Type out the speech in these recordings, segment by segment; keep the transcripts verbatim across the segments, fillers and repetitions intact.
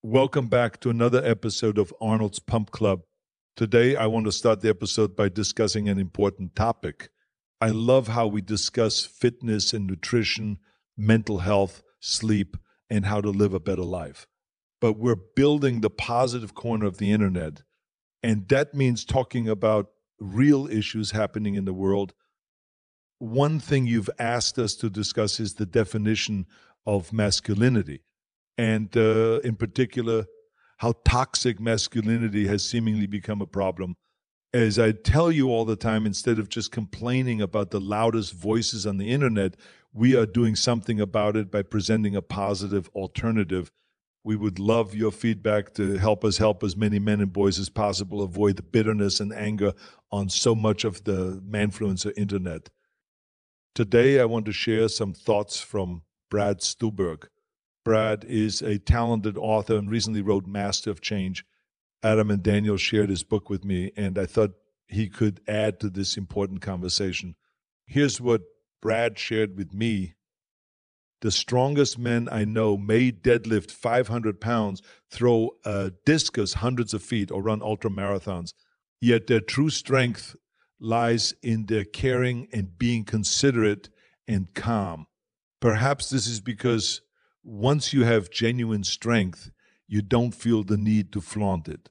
Welcome back to another episode of Arnold's Pump Club. Today, I want to start the episode by discussing an important topic. I love how we discuss fitness and nutrition, mental health, sleep, and how to live a better life. But we're building the positive corner of the internet, and that means talking about real issues happening in the world. One thing you've asked us to discuss is the definition of masculinity. And uh, in particular, how toxic masculinity has seemingly become a problem. As I tell you all the time, instead of just complaining about the loudest voices on the internet, we are doing something about it by presenting a positive alternative. We would love your feedback to help us help as many men and boys as possible avoid the bitterness and anger on so much of the Manfluencer internet. Today, I want to share some thoughts from Brad Stulberg. Brad is a talented author and recently wrote Master of Change. Adam and Daniel shared his book with me, and I thought he could add to this important conversation. Here's what Brad shared with me. The strongest men I know may deadlift five hundred pounds, throw a discus hundreds of feet, or run ultra marathons. Yet their true strength lies in their caring and being considerate and calm. Perhaps this is because once you have genuine strength, you don't feel the need to flaunt it.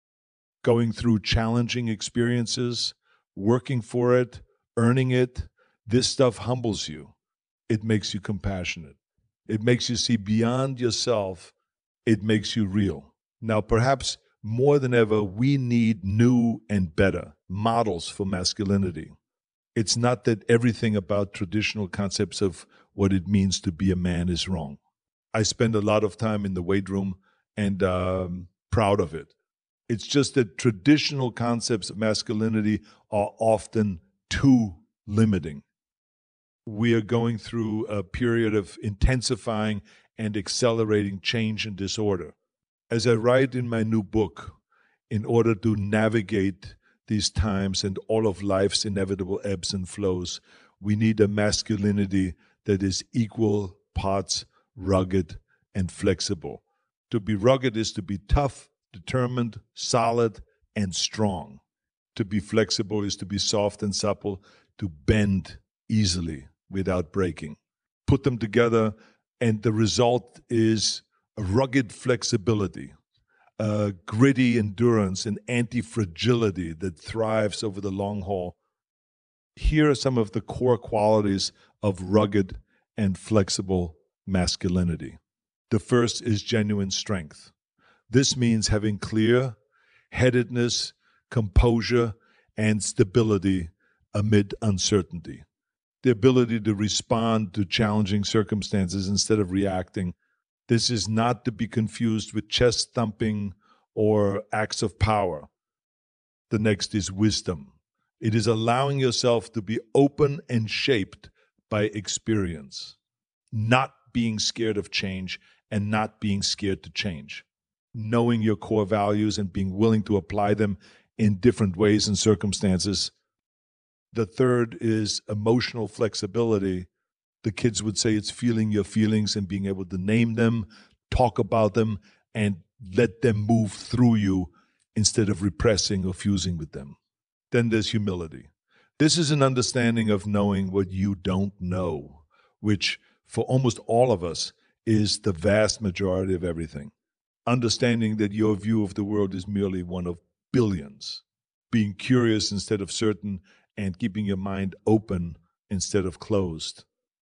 Going through challenging experiences, working for it, earning it, this stuff humbles you. It makes you compassionate. It makes you see beyond yourself. It makes you real. Now, perhaps more than ever, we need new and better models for masculinity. It's not that everything about traditional concepts of what it means to be a man is wrong. I spend a lot of time in the weight room and um, proud of it. It's just that traditional concepts of masculinity are often too limiting. We are going through a period of intensifying and accelerating change and disorder. As I write in my new book, in order to navigate these times and all of life's inevitable ebbs and flows, we need a masculinity that is equal parts rugged and flexible. To be rugged is to be tough, determined, solid, and strong. To be flexible is to be soft and supple, to bend easily without breaking. Put them together, and the result is a rugged flexibility, a gritty endurance, and anti-fragility that thrives over the long haul. Here are some of the core qualities of rugged and flexible masculinity. The first is genuine strength. This means having clear headedness, composure, and stability amid uncertainty. The ability to respond to challenging circumstances instead of reacting. This is not to be confused with chest thumping or acts of power. The next is wisdom. It is allowing yourself to be open and shaped by experience, not being scared of change and not being scared to change. Knowing your core values and being willing to apply them in different ways and circumstances. The third is emotional flexibility. The kids would say it's feeling your feelings and being able to name them, talk about them, and let them move through you instead of repressing or fusing with them. Then there's humility. This is an understanding of knowing what you don't know, which for almost all of us is the vast majority of everything. Understanding that your view of the world is merely one of billions. Being curious instead of certain, and keeping your mind open instead of closed.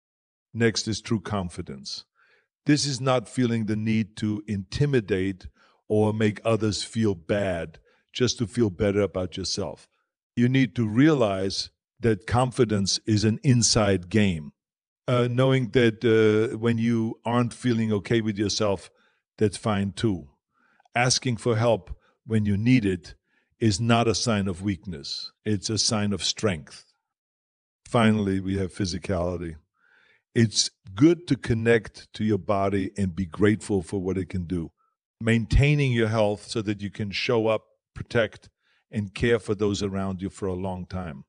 Next is true confidence. This is not feeling the need to intimidate or make others feel bad just to feel better about yourself. You need to realize that confidence is an inside game. Uh, knowing that uh, when you aren't feeling okay with yourself, that's fine too. Asking for help when you need it is not a sign of weakness. It's a sign of strength. Finally, we have physicality. It's good to connect to your body and be grateful for what it can do. Maintaining your health so that you can show up, protect, and care for those around you for a long time.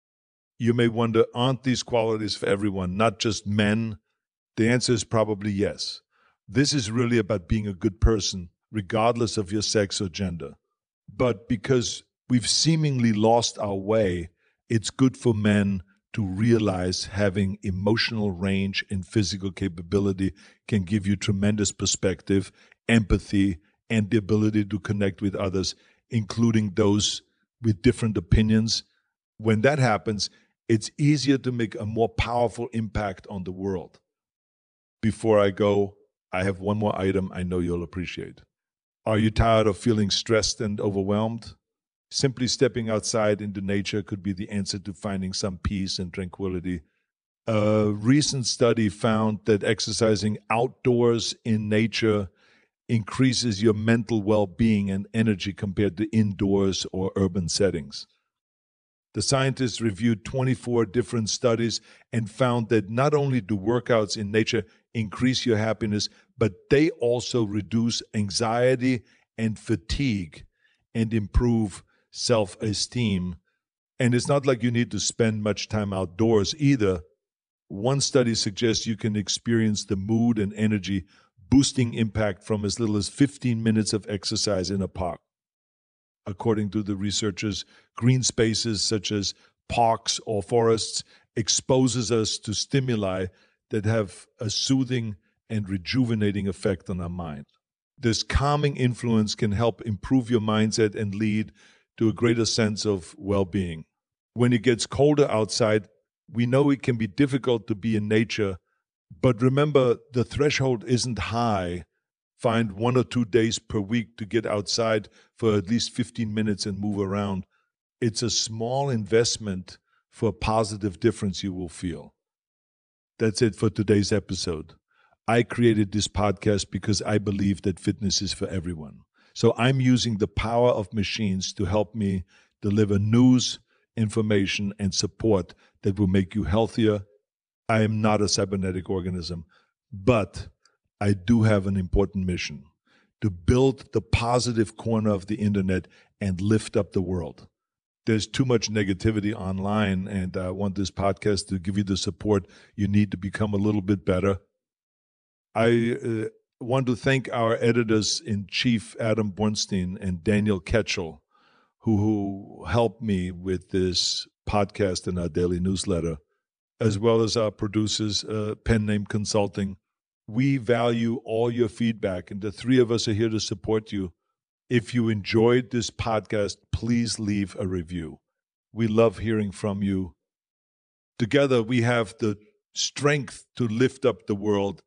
You may wonder, aren't these qualities for everyone, not just men? The answer is probably yes. This is really about being a good person, regardless of your sex or gender. But because we've seemingly lost our way, it's good for men to realize having emotional range and physical capability can give you tremendous perspective, empathy, and the ability to connect with others, including those with different opinions. When that happens, it's easier to make a more powerful impact on the world. Before I go, I have one more item I know you'll appreciate. Are you tired of feeling stressed and overwhelmed? Simply stepping outside into nature could be the answer to finding some peace and tranquility. A recent study found that exercising outdoors in nature increases your mental well-being and energy compared to indoors or urban settings. The scientists reviewed twenty-four different studies and found that not only do workouts in nature increase your happiness, but they also reduce anxiety and fatigue and improve self-esteem. And it's not like you need to spend much time outdoors either. One study suggests you can experience the mood and energy boosting impact from as little as fifteen minutes of exercise in a park. According to the researchers, green spaces such as parks or forests exposes us to stimuli that have a soothing and rejuvenating effect on our mind. This calming influence can help improve your mindset and lead to a greater sense of well-being. When it gets colder outside, we know it can be difficult to be in nature, but remember, the threshold isn't high. Find one or two days per week to get outside for at least fifteen minutes and move around. It's a small investment for a positive difference you will feel. That's it for today's episode. I created this podcast because I believe that fitness is for everyone. So I'm using the power of machines to help me deliver news, information, and support that will make you healthier. I am not a cybernetic organism, but I do have an important mission: to build the positive corner of the internet and lift up the world. There's too much negativity online, and I want this podcast to give you the support you need to become a little bit better. I uh, want to thank our editors-in-chief, Adam Bornstein and Daniel Ketchel, who, who helped me with this podcast and our daily newsletter, as well as our producers, uh, Pen Name Consulting. We value all your feedback, and the three of us are here to support you. If you enjoyed this podcast, please leave a review. We love hearing from you. Together, we have the strength to lift up the world